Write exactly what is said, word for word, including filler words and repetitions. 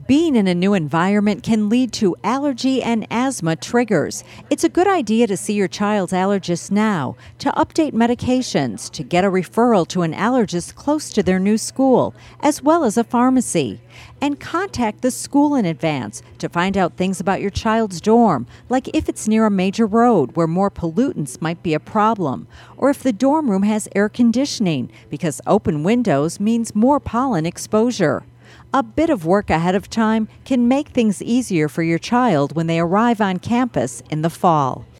Being in a new environment can lead to allergy and asthma triggers. It's a good idea to see your child's allergist now, to update medications, to get a referral to an allergist close to their new school, as well as a pharmacy. And contact the school in advance to find out things about your child's dorm, like if it's near a major road where more pollutants might be a problem, or if the dorm room has air conditioning, because open windows means more pollen exposure. A bit of work ahead of time can make things easier for your child when they arrive on campus in the fall.